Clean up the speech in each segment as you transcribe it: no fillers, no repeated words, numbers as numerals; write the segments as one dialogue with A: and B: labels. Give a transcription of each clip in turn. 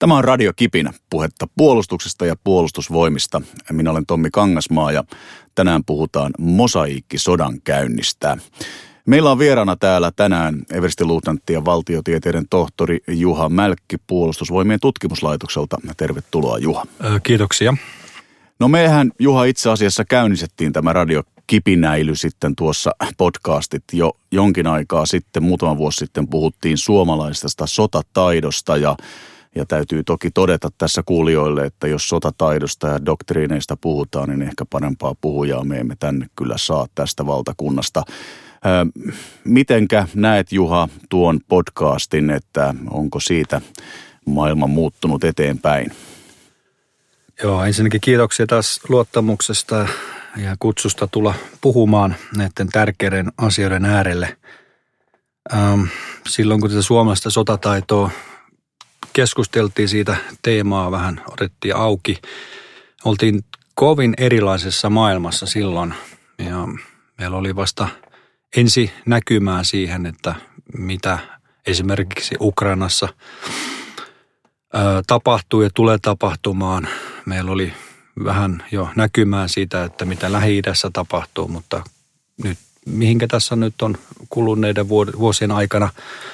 A: Tämä on Radio Kipinä, puhetta puolustuksesta ja puolustusvoimista. Minä olen Tommi Kangasmaa ja tänään puhutaan mosaiikkisodankäynnistä. Meillä on vieraana täällä tänään everstiluutnantti ja valtiotieteiden tohtori Juha Mälkki Puolustusvoimien tutkimuslaitokselta. Tervetuloa, Juha.
B: Kiitoksia.
A: No mehän, Juha, itse asiassa käynnistettiin tämä Radio Kipinäily sitten tuossa podcastit jo jonkin aikaa sitten, muutama vuosi sitten puhuttiin suomalaisesta sotataidosta ja täytyy toki todeta tässä kuulijoille, että jos sotataidosta ja doktriineista puhutaan, niin ehkä parempaa puhujaa me emme tänne kyllä saa tästä valtakunnasta. Mitenkä näet, Juha, tuon podcastin, että onko siitä maailma muuttunut eteenpäin?
B: Joo, ensinnäkin kiitoksia taas luottamuksesta ja kutsusta tulla puhumaan näiden tärkeiden asioiden äärelle. Silloin kun tätä suomalaista sotataitoa keskusteltiin, siitä teemaa vähän otettiin auki. Oltiin kovin erilaisessa maailmassa silloin ja meillä oli vasta ensi näkymää siihen, että mitä esimerkiksi Ukrainassa tapahtuu ja tulee tapahtumaan. Meillä oli vähän jo näkymää siitä, että mitä Lähi-idässä tapahtuu, mutta nyt mihinkä tässä nyt on kuluneiden vuosien aikana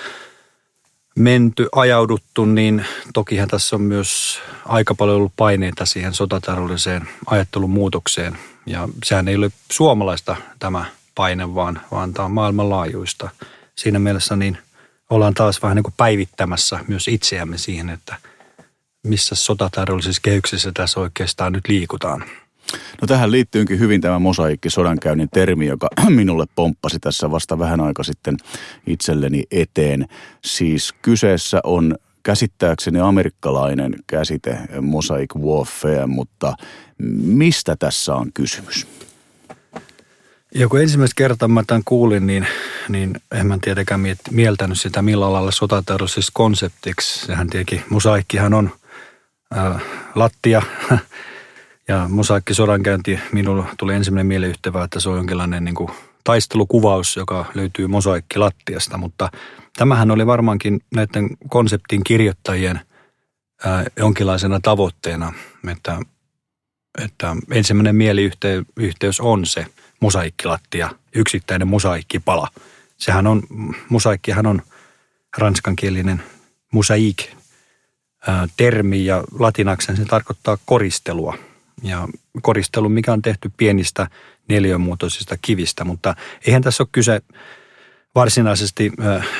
B: ajauduttu, niin tokihan tässä on myös aika paljon ollut paineita siihen sotataloudelliseen ajattelun muutokseen. Ja sehän ei ole suomalaista tämä paine, vaan tämä on maailmanlaajuista. Siinä mielessä niin ollaan taas vähän niin kuin päivittämässä myös itseämme siihen, että missä sotataloudellisissa kehyksissä tässä oikeastaan nyt liikutaan.
A: No tähän liittyykin hyvin tämä mosaiikkisodankäynnin termi, joka minulle pomppasi tässä vasta vähän aika sitten itselleni eteen. Siis kyseessä on käsittääkseni amerikkalainen käsite mosaic warfare, mutta mistä tässä on kysymys?
B: Ja kun ensimmäistä kertaa mä tämän kuulin, niin en mä tietenkään mieltänyt sitä millään lailla sotataloudellisessa konseptiksi. Sehän tietenkin, mosaikkihan on lattia ja mosaikkisodankäynti, minulle tuli ensimmäinen mieleyhtevä, että se on jonkinlainen niin kuin taistelukuvaus, joka löytyy mosaikkilattiasta, mutta tämähän oli varmaankin näiden konseptin kirjoittajien jonkinlaisena tavoitteena, että ensimmäinen mieliyhteys on se mosaikkilattia, yksittäinen mosaikkipala. Mosaikkihan on ranskankielinen mosaik termi ja latinaksen se tarkoittaa koristelua. Ja koristelu, mikä on tehty pienistä neliömuotoisista kivistä, mutta eihän tässä ole kyse varsinaisesti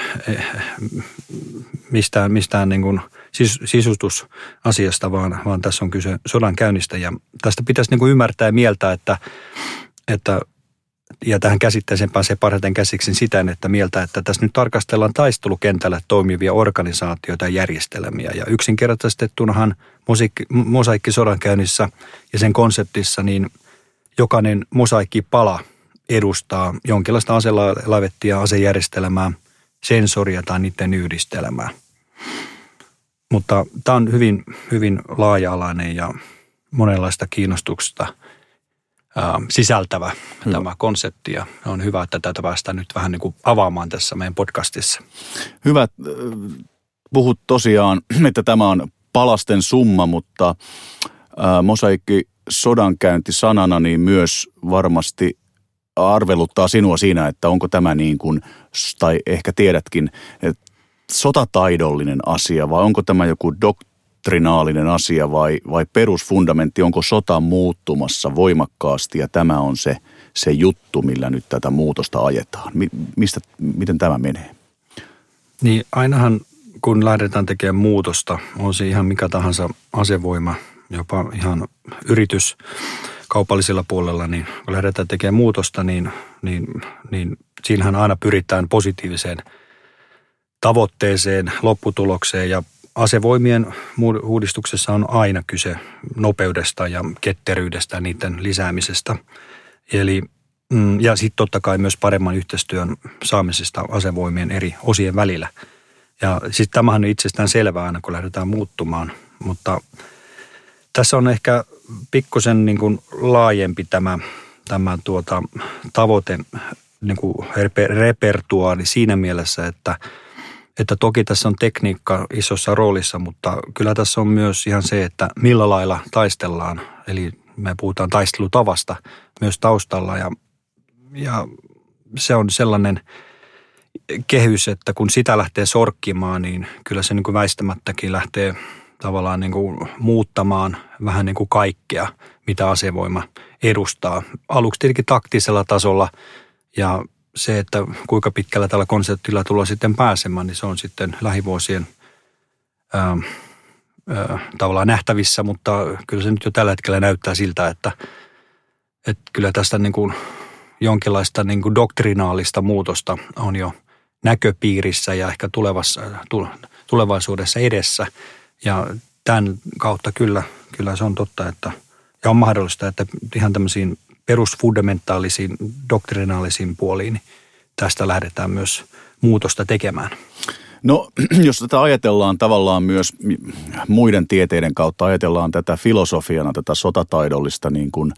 B: mistään niin kuin sisustusasiasta, vaan tässä on kyse sodan käynnistä. Ja tästä pitäisi niin kuin ymmärtää ja mieltää, että ja tähän käsitteeseen pääsee parhaiten käsiksi siten, että mieltä, että tässä nyt tarkastellaan taistelukentällä toimivia organisaatioita ja järjestelmiä. Ja yksinkertaistettunahan mosaikkisodankäynnissä ja sen konseptissa, niin jokainen mosaikkipala edustaa jonkinlaista aselaivettia, asejärjestelmää, sensoria tai niiden yhdistelmää. Mutta tämä on hyvin, hyvin laaja-alainen ja monenlaista kiinnostuksesta sisältävä tämä konsepti ja on hyvä, että tätä päästään nyt vähän niin kuin avaamaan tässä meidän podcastissa.
A: Hyvä. Puhut tosiaan, että tämä on palasten summa, mutta mosaikkisodankäynti sanana niin myös varmasti arveluttaa sinua siinä, että onko tämä niin kuin, tai ehkä tiedätkin, että sotataidollinen asia vai onko tämä joku doktrinaalinen asia vai perusfundamentti, onko sota muuttumassa voimakkaasti ja tämä on se juttu, millä nyt tätä muutosta ajetaan. Miten tämä menee?
B: Niin ainahan kun lähdetään tekemään muutosta, on se ihan mikä tahansa asevoima, jopa ihan yritys kaupallisella puolella, niin kun lähdetään tekemään muutosta, niin siinähän aina pyritään positiiviseen tavoitteeseen, lopputulokseen ja asevoimien uudistuksessa on aina kyse nopeudesta ja ketteryydestä ja niiden lisäämisestä. Eli, ja sitten totta kai myös paremman yhteistyön saamisesta asevoimien eri osien välillä. Ja sitten tämähän on itsestään selvää aina, kun lähdetään muuttumaan. Mutta tässä on ehkä pikkusen niin kuin laajempi tämä tavoite, niin kuin repertuaari siinä mielessä, että että toki tässä on tekniikka isossa roolissa, mutta kyllä tässä on myös ihan se, että millä lailla taistellaan. Eli me puhutaan taistelutavasta myös taustalla ja se on sellainen kehys, että kun sitä lähtee sorkkimaan, niin kyllä se niin kuin väistämättäkin lähtee tavallaan niin kuin muuttamaan vähän niin kuin kaikkea, mitä asevoima edustaa. Aluksi tietenkin taktisella tasolla ja se, että kuinka pitkällä tällä konseptilla tullaan sitten pääsemään, niin se on sitten lähivuosien tavallaan nähtävissä, mutta kyllä se nyt jo tällä hetkellä näyttää siltä, että kyllä tästä niin kuin jonkinlaista niin kuin doktrinaalista muutosta on jo näköpiirissä ja ehkä tulevaisuudessa edessä. Ja tämän kautta kyllä se on totta, että ja on mahdollista, että ihan tämmöisiin perusfundamentaalisiin, doktrinaalisiin puoliin niin tästä lähdetään myös muutosta tekemään.
A: No, jos tätä ajatellaan tavallaan myös muiden tieteiden kautta, ajatellaan tätä filosofiana, tätä sotataidollista niin kuin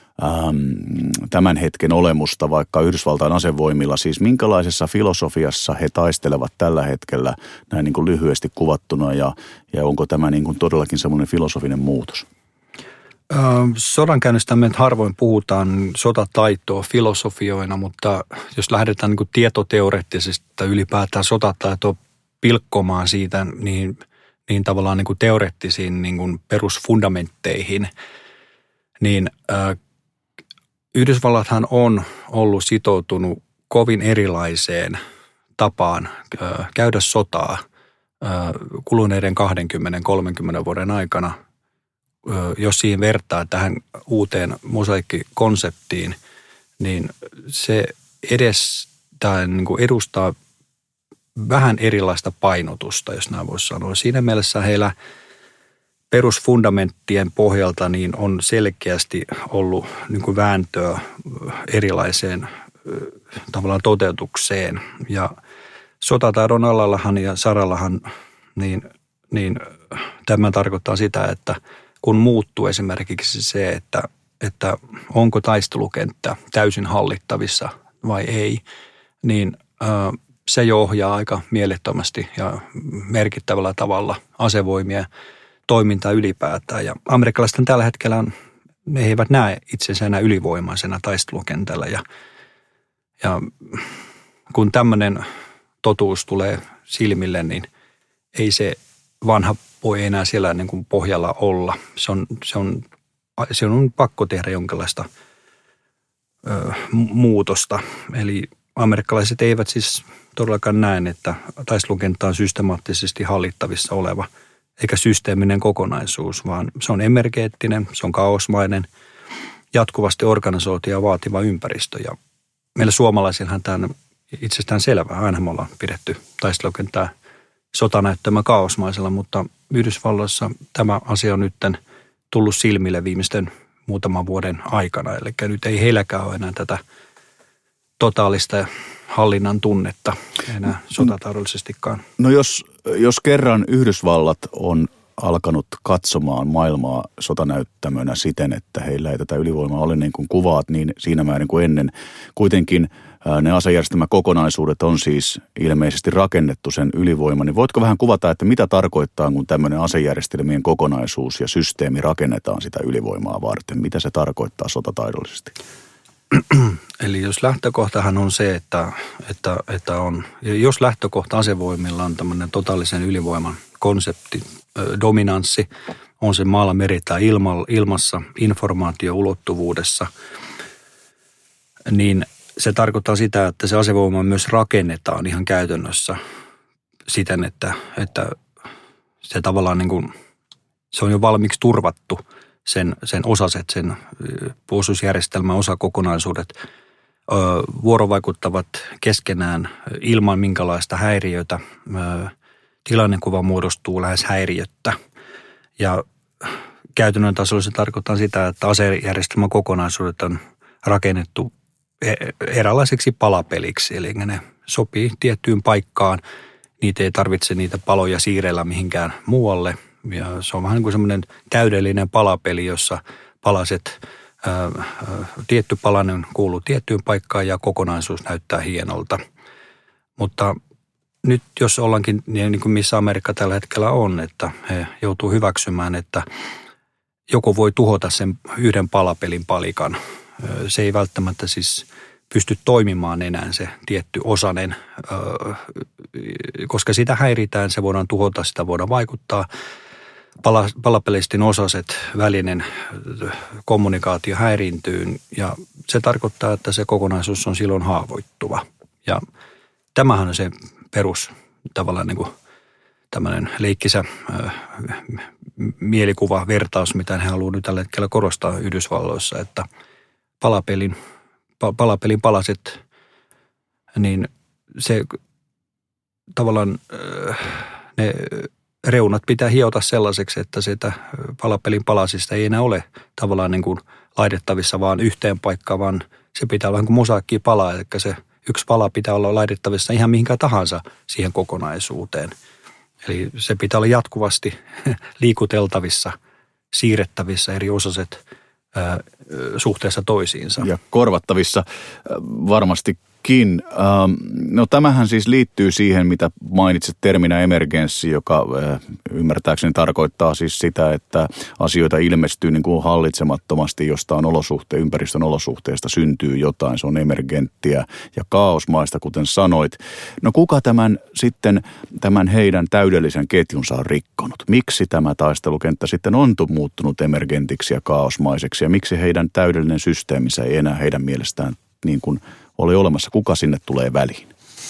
A: tämän hetken olemusta vaikka Yhdysvaltain asevoimilla, siis minkälaisessa filosofiassa he taistelevat tällä hetkellä näin niin kuin lyhyesti kuvattuna ja onko tämä niin kuin todellakin semmoinen filosofinen muutos?
B: Sodankäynnistä me harvoin puhutaan sotataitoa filosofioina, mutta jos lähdetään niin kuin tietoteoreettisesti tai ylipäätään sotataitoa pilkkomaan siitä, niin tavallaan niin kuin teoreettisiin niin kuin perusfundamentteihin, niin Yhdysvallathan on ollut sitoutunut kovin erilaiseen tapaan käydä sotaa kuluneiden 20-30 vuoden aikana. Jos siihen vertaa tähän uuteen mosaiikkikonseptiin, niin se niin kuin edustaa vähän erilaista painotusta, jos näin voisi sanoa. Siinä mielessä heillä perusfundamenttien pohjalta niin on selkeästi ollut niin kuin vääntöä erilaiseen tavallaan toteutukseen. Ja sotataidon alallahan ja sarallahan niin tämä tarkoittaa sitä, että kun muuttuu esimerkiksi se, että onko taistelukenttä täysin hallittavissa vai ei, niin se jo ohjaa aika mielettömästi ja merkittävällä tavalla asevoimia toimintaa ylipäätään. Ja amerikkalaiset tällä hetkellä ne eivät näe itsensä enää ylivoimaisena taistelukentällä. Ja kun tämmöinen totuus tulee silmille, niin ei se vanha voi enää siellä niin kuin pohjalla olla. Se on pakko tehdä jonkinlaista muutosta. Eli amerikkalaiset eivät siis todellakaan näe, että taistelukenttä on systemaattisesti hallittavissa oleva eikä systeeminen kokonaisuus, vaan se on emergenttinen, se on kaosmainen, jatkuvasti organisoitua vaativa ympäristö. Ja meillä suomalaisillahan tämä on itsestään selvää. Aina me ollaan pidetty taistelukenttää sotanäyttämä kaosmaisella, mutta Yhdysvalloissa tämä asia on nyt tullut silmille viimeisten muutaman vuoden aikana. Eli nyt ei heilläkään ole enää tätä totaalista hallinnan tunnetta enää sotataidollisesti.kaan.
A: No jos kerran Yhdysvallat on alkanut katsomaan maailmaa sotanäyttämönä siten, että heillä ei tätä ylivoimaa ole niin kuin kuvaat, niin siinä määrin kuin ennen. Kuitenkin ne asejärjestelmäkokonaisuudet on siis ilmeisesti rakennettu sen ylivoiman. Niin voitko vähän kuvata, että mitä tarkoittaa, kun tämmöinen asejärjestelmien kokonaisuus ja systeemi rakennetaan sitä ylivoimaa varten? Mitä se tarkoittaa sotataidollisesti?
B: Eli jos lähtökohtahan on se, että on, jos lähtökohta asevoimilla on tämmöinen totaalisen ylivoiman konsepti, dominanssi, on se maalla, meri tai ilmassa, informaatioulottuvuudessa, niin se tarkoittaa sitä, että se asevoima myös rakennetaan ihan käytännössä siten, että se tavallaan niin kuin, se on jo valmiiksi turvattu sen osaset, sen puolustusjärjestelmän osakokonaisuudet vuorovaikuttavat keskenään ilman minkälaista häiriötä. Tilannekuva muodostuu lähes häiriöttä ja käytännön tasolla se tarkoittaa sitä, että asejärjestelmän kokonaisuudet on rakennettu eräänlaiseksi palapeliksi, eli ne sopii tiettyyn paikkaan. Niitä ei tarvitse niitä paloja siirrellä mihinkään muualle. Ja se on vähän niin kuin semmoinen täydellinen palapeli, jossa palaset, tietty palanen kuuluu tiettyyn paikkaan ja kokonaisuus näyttää hienolta. Mutta nyt jos ollaankin niin kuin missä Amerikka tällä hetkellä on, että he joutuu hyväksymään, että joku voi tuhota sen yhden palapelin palikan. Se ei välttämättä siis pysty toimimaan enää se tietty osanen, koska sitä häiritään, se voidaan tuhota, sitä voidaan vaikuttaa. Palapelistin osaset, välinen kommunikaatio häiriintyy ja se tarkoittaa, että se kokonaisuus on silloin haavoittuva. Ja tämähän on se perus tavallaan niin kuin tämmöinen leikkisä mielikuva, vertaus, mitä he haluavat nyt tällä hetkellä korostaa Yhdysvalloissa, että palapelin palaset, niin se tavallaan ne reunat pitää hiota sellaiseksi, että sitä palapelin palasista ei enää ole tavallaan niin kuin laitettavissa vaan yhteen paikkaan, vaan se pitää olla niin kuin mosaikki-pala, eli se yksi pala pitää olla laitettavissa ihan mihinkään tahansa siihen kokonaisuuteen. Eli se pitää olla jatkuvasti liikuteltavissa, siirrettävissä eri osaset suhteessa toisiinsa. Ja
A: korvattavissa varmastikin. No tämähän siis liittyy siihen, mitä mainitsit terminä emergenssi, joka ymmärtääkseni tarkoittaa siis sitä, että asioita ilmestyy niin kuin hallitsemattomasti jostain ympäristön olosuhteesta syntyy jotain. Se on emergenttiä ja kaosmaista, kuten sanoit. No kuka tämän heidän täydellisen ketjunsa on rikkonut? Miksi tämä taistelukenttä sitten on muuttunut emergentiksi ja kaosmaiseksi ja miksi heidän täydellinen systeeminsä ei enää heidän mielestään niin kuin oli olemassa? Kuka sinne tulee väliin?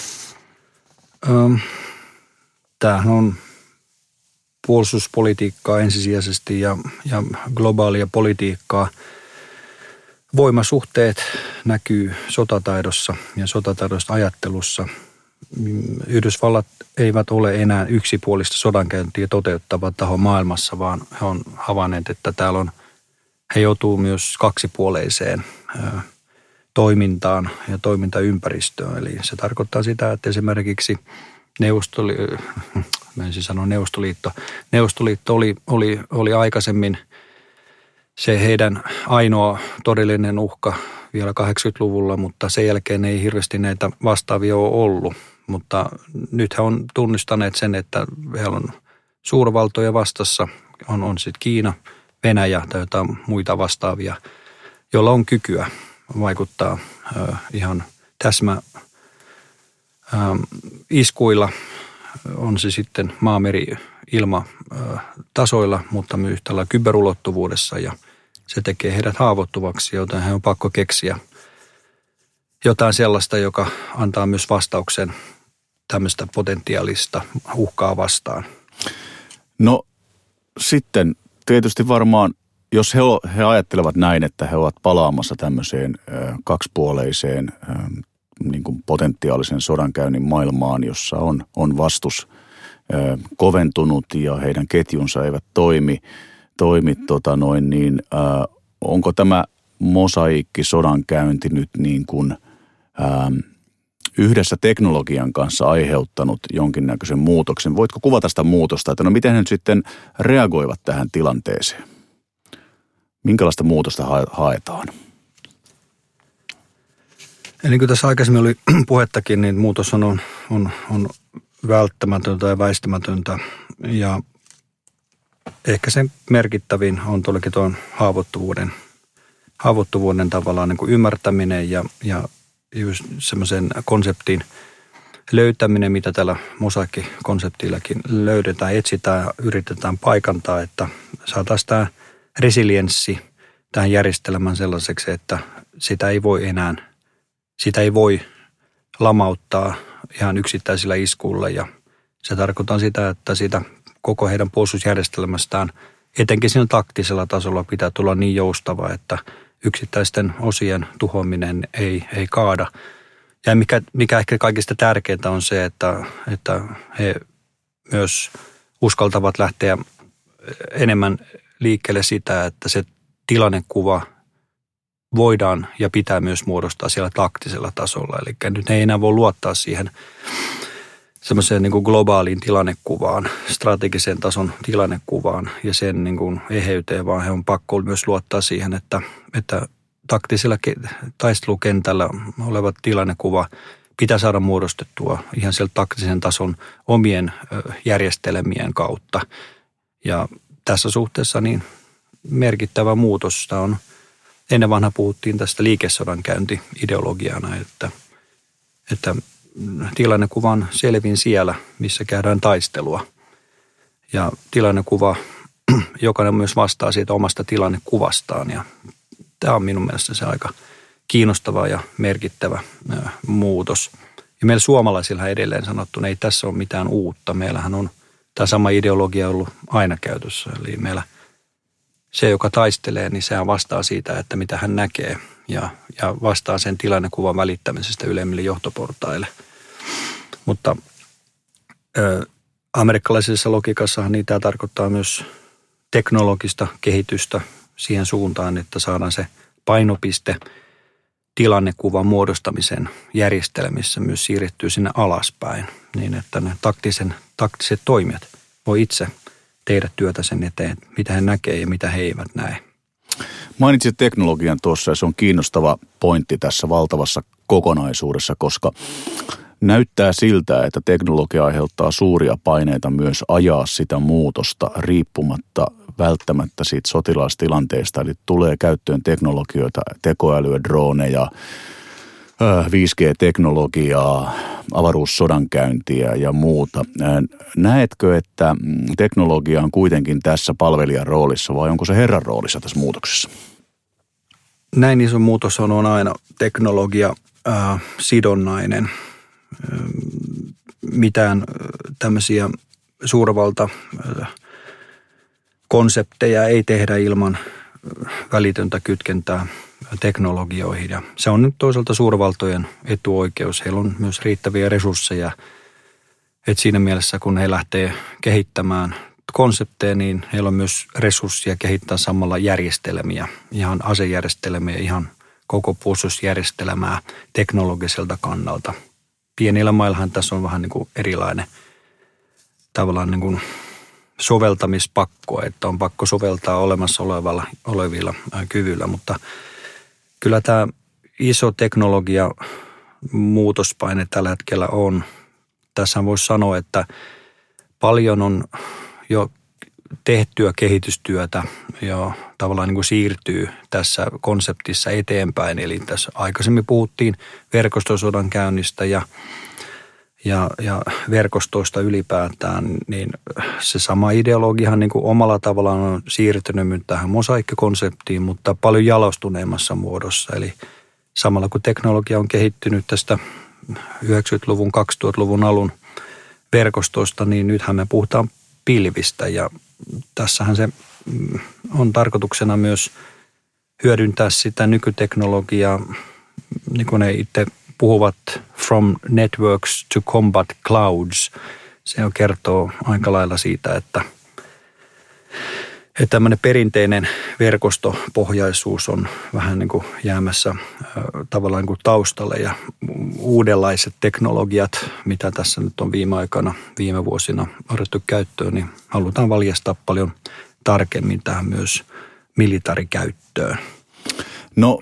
B: Tämähän on puolustuspolitiikkaa ensisijaisesti ja globaalia politiikkaa. Voimasuhteet näkyy sotataidossa ja sotataidosta ajattelussa. Yhdysvallat eivät ole enää yksipuolista sodankäyntiä toteuttava taho maailmassa, vaan he on havainneet, että he joutuu myös kaksipuoleiseen toimintaan ja toimintaympäristöön. Eli se tarkoittaa sitä, että esimerkiksi Neuvostoliitto oli aikaisemmin se heidän ainoa todellinen uhka vielä 80-luvulla, mutta sen jälkeen ei hirveästi näitä vastaavia ole ollut. Mutta nyt he on tunnistaneet sen, että heillä on suurvaltoja vastassa, on sitten Kiina, Venäjä tai jotain muita vastaavia, joilla on kykyä vaikuttaa ihan iskuilla, on se sitten maa, meri, ilma tasoilla, mutta myös tällä kyberulottuvuudessa ja se tekee heidät haavoittuvaksi, joten he on pakko keksiä jotain sellaista, joka antaa myös vastauksen tämmöistä potentiaalista uhkaa vastaan.
A: No sitten tietysti varmaan, jos he ajattelevat näin, että he ovat palaamassa tämmöiseen kaksipuoleiseen niin kuin potentiaalisen sodankäynnin maailmaan, jossa on vastus koventunut ja heidän ketjunsa eivät toimi niin onko tämä mosaikki-sodankäynti nyt niin kuin yhdessä teknologian kanssa aiheuttanut jonkinnäköisen muutoksen? Voitko kuvata sitä muutosta, että no miten he nyt sitten reagoivat tähän tilanteeseen? Minkälaista muutosta haetaan?
B: Ja niin kuin tässä aikaisemmin oli puhettakin, niin muutos on välttämätöntä ja väistämätöntä. Ja ehkä se merkittävin on tuollakin tuon haavoittuvuuden tavallaan niin kuin ymmärtäminen ja just semmoisen konseptin löytäminen, mitä tällä mosaikkikonseptillakin löydetään, etsitään ja yritetään paikantaa, että saataisiin tämä resilienssi tähän järjestelmään sellaiseksi, että sitä ei voi lamauttaa ihan yksittäisillä iskuilla ja se tarkoittaa sitä, että siitä koko heidän puolustusjärjestelmästään, etenkin siinä taktisella tasolla pitää tulla niin joustava, että yksittäisten osien tuhoaminen ei kaada. Ja mikä ehkä kaikista tärkeintä on se, että he myös uskaltavat lähteä enemmän liikkeelle sitä, että se tilannekuva voidaan ja pitää myös muodostaa siellä taktisella tasolla. Eli nyt ei enää voi luottaa siihen semmoiseen niin kuin globaaliin tilannekuvaan, strategisen tason tilannekuvaan ja sen niin kuin eheyteen, vaan he on pakko myös luottaa siihen, että taktisella taistelukentällä oleva tilannekuva pitää saada muodostettua ihan sieltä taktisen tason omien järjestelmien kautta. Ja tässä suhteessa niin merkittävä muutos on, ennen vanha puhuttiin tästä liikesodankäynti-ideologiana, että tilannekuva on selvin siellä, missä käydään taistelua. Ja tilannekuva, jokainen myös vastaa siitä omasta tilannekuvastaan. Ja tämä on minun mielestä se aika kiinnostava ja merkittävä muutos. Ja meillä suomalaisilla edelleen sanottu, että ei tässä ole mitään uutta. Meillähän on tämä sama ideologia ollut aina käytössä. Eli meillä se, joka taistelee, niin sehän vastaa siitä, että mitä hän näkee ja vastaa sen tilannekuvan välittämisestä ylemmille johtoportaille. Mutta amerikkalaisessa logiikassahan niin tämä tarkoittaa myös teknologista kehitystä siihen suuntaan, että saadaan se painopiste tilannekuvan muodostamisen järjestelmissä myös siirrettyy sinne alaspäin, niin että ne taktiset toimijat voi itse tehdä työtä sen eteen, mitä he näkee ja mitä he eivät näe.
A: Mainitsit teknologian tuossa ja se on kiinnostava pointti tässä valtavassa kokonaisuudessa, koska näyttää siltä, että teknologia aiheuttaa suuria paineita myös ajaa sitä muutosta riippumatta välttämättä siitä sotilastilanteesta. Eli tulee käyttöön teknologioita, tekoälyä, droneja, 5G-teknologiaa, avaruussodankäyntiä ja muuta. Näetkö, että teknologia on kuitenkin tässä palvelijan roolissa vai onko se herran roolissa tässä muutoksessa?
B: Näin iso muutos on aina teknologia sidonnainen. Mitään tämmöisiä suurvalta konsepteja ei tehdä ilman välitöntä kytkentää teknologioihin. Ja se on nyt toisaalta suurvaltojen etuoikeus. Heillä on myös riittäviä resursseja. Että siinä mielessä, kun he lähtee kehittämään konsepteja, niin heillä on myös resursseja kehittää samalla järjestelmiä, ihan asejärjestelmiä, ihan koko puolustusjärjestelmää teknologiselta kannalta. Pienillä maillahan tässä on vähän niin kuin erilainen tavallaan niin kuin soveltamispakko, että on pakko soveltaa olemassa olevilla kyvyillä, mutta kyllä tämä iso teknologia muutospaine tällä hetkellä on. Tässä voisi sanoa, että paljon on jo tehtyä kehitystyötä ja tavallaan niin kuin siirtyy tässä konseptissa eteenpäin. Eli tässä aikaisemmin puhuttiin verkostosodankäynnistä ja verkostoista ylipäätään, niin se sama ideologiahan niin kuin omalla tavallaan on siirtynyt tähän mosaikkikonseptiin, mutta paljon jalostuneemmassa muodossa. Eli samalla kun teknologia on kehittynyt tästä 90-luvun, 2000-luvun alun verkostosta, niin nythän me puhutaan pilvistä ja tässähän se on tarkoituksena myös hyödyntää sitä nykyteknologiaa, niin kuin ne itse puhuvat from networks to combat clouds. Se kertoo aika lailla siitä, että tämmöinen perinteinen verkostopohjaisuus on vähän niin kuin jäämässä tavallaan niin kuin taustalle ja uudenlaiset teknologiat, mitä tässä nyt on viime vuosina otettu käyttöön, niin halutaan valjastaa paljon tarkemmin tähän myös militaarikäyttöön.
A: No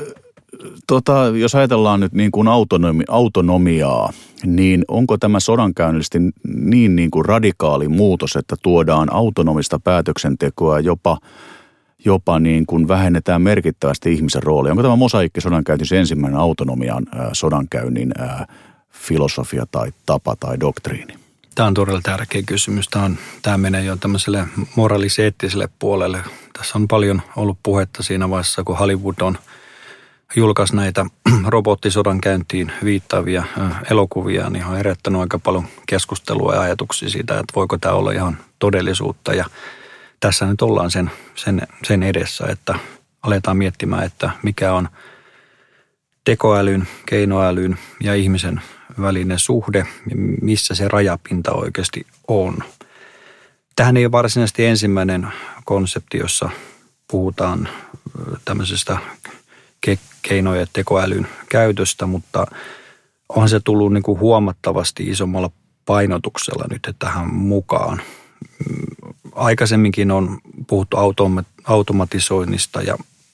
A: jos ajatellaan nyt niin kuin autonomiaa, niin onko tämä sodankäynnillisesti niin kuin radikaali muutos, että tuodaan autonomista päätöksentekoa jopa niin kuin vähennetään merkittävästi ihmisen roolia? Onko tämä mosaikkisodankäynti se ensimmäinen autonomian sodankäynnin filosofia tai tapa tai doktriini?
B: Tämä on todella tärkeä kysymys. Tämä menee jo tämmöiselle moraaliseettiselle puolelle. Tässä on paljon ollut puhetta siinä vaiheessa, kun Hollywood on julkaisi näitä robottisodankäyntiin viittaavia elokuvia, niin on herättänyt aika paljon keskustelua ja ajatuksia siitä, että voiko tämä olla ihan todellisuutta. Ja tässä nyt ollaan sen edessä, että aletaan miettimään, että mikä on tekoälyn, keinoälyn ja ihmisen välinen suhde, missä se rajapinta oikeasti on. Tähän ei ole varsinaisesti ensimmäinen konsepti, jossa puhutaan tämmöisestä keinojen ja tekoälyn käytöstä, mutta onhan se tullut niin kuin huomattavasti isommalla painotuksella nyt tähän mukaan. Aikaisemminkin on puhuttu automatisoinnista ja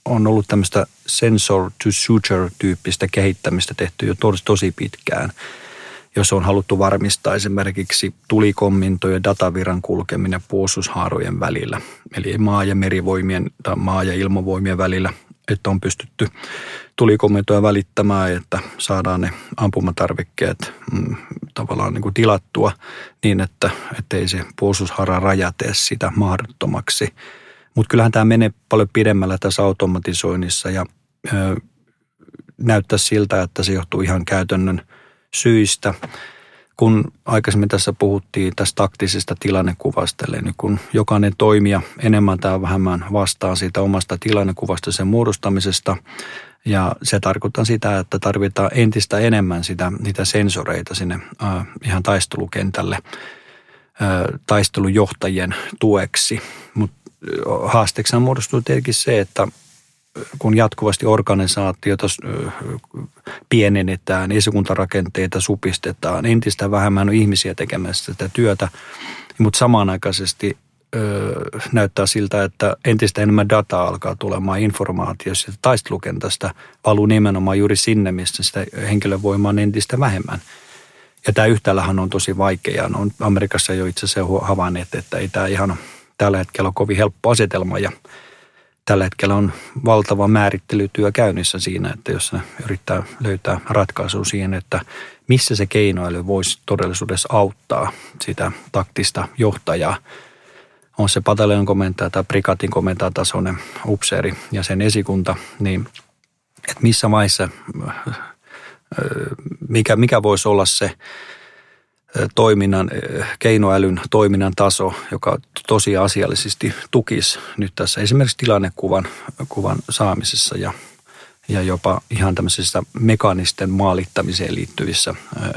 B: on ollut tämmöistä sensor to suture-tyyppistä kehittämistä tehty jo tosi pitkään, jos on haluttu varmistaa esimerkiksi tulikomminto ja datavirran kulkeminen puolustushaarojen välillä, eli maa- ja merivoimien tai maa- ja ilmavoimien välillä, että on pystytty tulikommentoja välittämään, että saadaan ne ampumatarvikkeet tavallaan niin kuin tilattua niin, että ei se puolustushaaran raja tee sitä mahdottomaksi. Mutta kyllähän tämä menee paljon pidemmällä tässä automatisoinnissa ja näyttää siltä, että se johtuu ihan käytännön syistä. Kun aikaisemmin tässä puhuttiin tästä taktisesta tilannekuvasta, eli niin kun jokainen toimija enemmän tai vähemmän vastaa siitä omasta tilannekuvasta sen muodostamisesta, ja se tarkoittaa sitä, että tarvitaan entistä enemmän niitä sensoreita sinne ihan taistelukentälle taistelujohtajien tueksi. Mutta haasteeksi muodostuu tietenkin se, että kun jatkuvasti organisaatiota pienennetään, esikuntarakenteita supistetaan, entistä vähemmän on ihmisiä tekemässä sitä työtä, mutta samanaikaisesti näyttää siltä, että entistä enemmän dataa alkaa tulemaan informaatiossa, että taistelukentästä valuu nimenomaan juuri sinne, missä sitä henkilövoimaa on entistä vähemmän. Ja tämä yhtälöhän on tosi vaikea. On Amerikassa jo itse asiassa havainneet, että ei tämä ihan tällä hetkellä ole kovin helppo asetelma ja tällä hetkellä on valtava määrittelytyö käynnissä siinä, että jos ne yrittää löytää ratkaisua siihen, että missä se keinoäly voisi todellisuudessa auttaa sitä taktista johtajaa. On se pataljonan komentaja tai prikaatin komentajatasoinen upseeri ja sen esikunta, niin että missä vaiheessa, mikä voisi olla se keinoälyn toiminnan taso, joka tosiasiallisesti tukisi nyt tässä esimerkiksi tilannekuvan saamisessa ja jopa ihan tämmöisissä mekaanisten maalittamiseen liittyvissä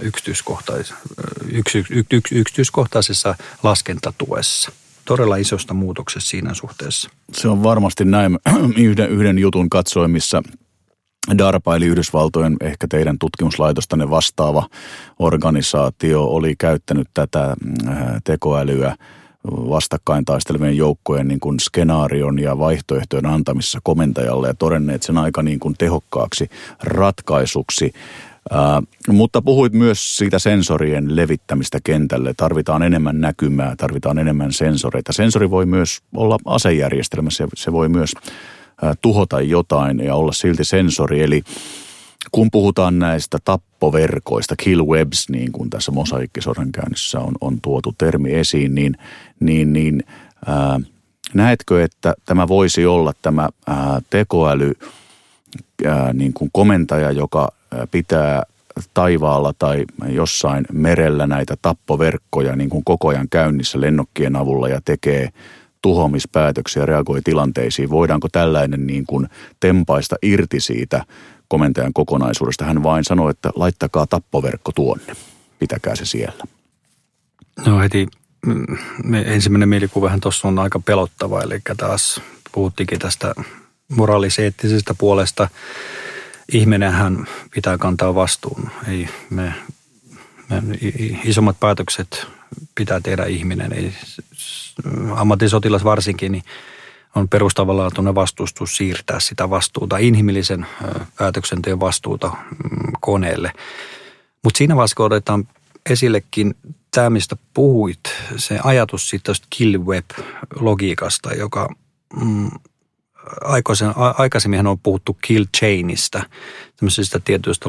B: yksityiskohtaisessa laskentatuessa. Todella isosta muutoksesta siinä suhteessa.
A: Se on varmasti näin. Yhden jutun katsoin, missä DARPA eli Yhdysvaltojen ehkä teidän tutkimuslaitostanne vastaava organisaatio oli käyttänyt tätä tekoälyä vastakkain taistelevien joukkojen niin kuin skenaarion ja vaihtoehtojen antamisessa komentajalle ja todenneet sen aika niin kuin tehokkaaksi ratkaisuksi. Mutta puhuit myös siitä sensorien levittämistä kentälle. Tarvitaan enemmän näkymää, tarvitaan enemmän sensoreita. Sensori voi myös olla asejärjestelmässä, se voi myös tuhota jotain ja olla silti sensori. Eli kun puhutaan näistä tappoverkoista, kill webs, niin kuin tässä mosaikkisodankäynnissä on tuotu termi esiin, niin näetkö, että tämä voisi olla tämä tekoäly niin kuin komentaja, joka pitää taivaalla tai jossain merellä näitä tappoverkkoja niin kuin koko ajan käynnissä lennokkien avulla ja tekee tuhoamispäätöksiä, reagoi tilanteisiin. Voidaanko tällainen niin kuin tempaista irti siitä komentajan kokonaisuudesta? Hän vain sanoi, että laittakaa tappoverkko tuonne, pitäkää se siellä.
B: No heti ensimmäinen mielikuvahan tuossa on aika pelottava, eli taas puhuttiinkin tästä moraaliseettisestä puolesta. Ihminenhän pitää kantaa vastuun. Ei isommat päätökset pitää tehdä ihminen. Ei, ammattisotilas varsinkin niin on perustavanlaatuinen vastustus siirtää sitä vastuuta, inhimillisen päätöksenteon vastuuta koneelle. Mutta siinä vaiheessa, kun otetaan esillekin tämä, mistä puhuit, se ajatus siitä kill web-logiikasta, joka aikaisemminhan on puhuttu kill chainista, tämmöisestä tietystä